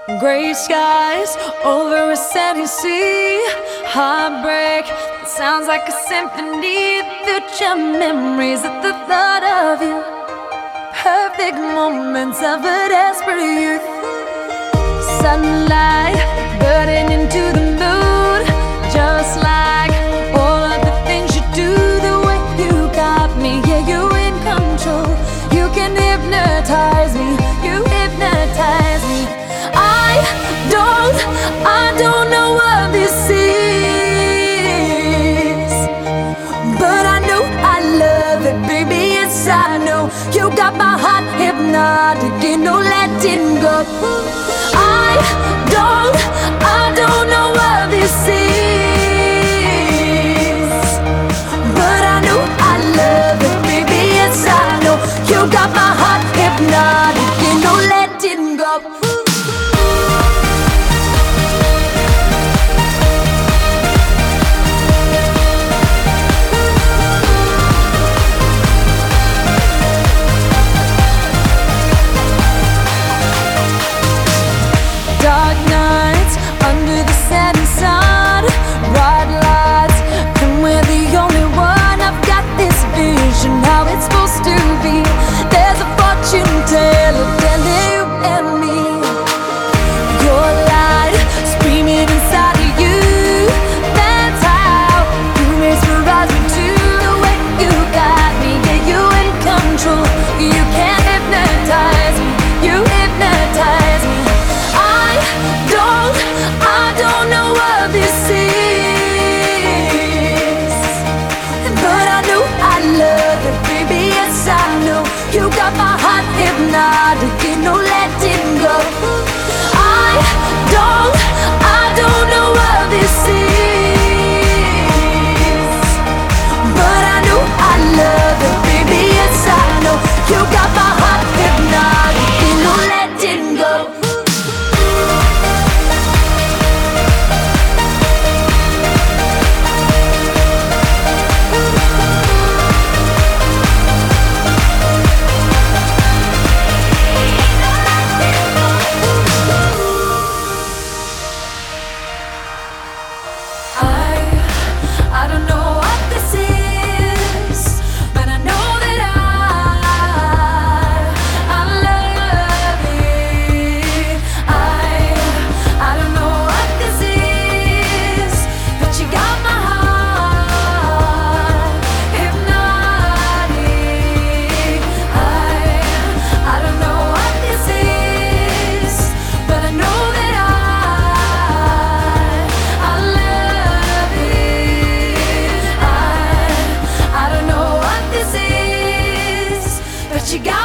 Gray skies over a sandy sea. Heartbreak that sounds like a symphony. Future memories at the thought of you. Perfect moments of a desperate youth. Sunlight burning into the mood. Just like all of the things you do. The way you got me, yeah, you in control. You can hypnotize me, you hypnotize me. I don't know what this is, but I know I love it, baby, yes I know. You got my heart hypnotic, ain't no letting go. I don't know what this is, but I know I love it, baby, yes I know. You got my heart hypnotic, ain't no letting go. Dark nights under the setting sun, bright lights, and we're the only one. I've got this vision, how it's supposed to be. There's a fortune teller telling you and me. Your light screaming inside of you. That's how you mesmerize me to the way you got me. Yeah, you in control. You can't hypnotize me. You hypnotize me. I don't know what this is, but I know I love it, baby, yes I know. You got my heart hypnotic, ain't no letting go. I don't know what this is, but I know I love it, baby, yes I know. You got my heart hypnotic, ain't no letting go. I don't know what this is, but I know that I love it. I don't know what this is, but you got my heart hypnotic. I don't know what this is, but I know that I love it. I don't know what this is, but you got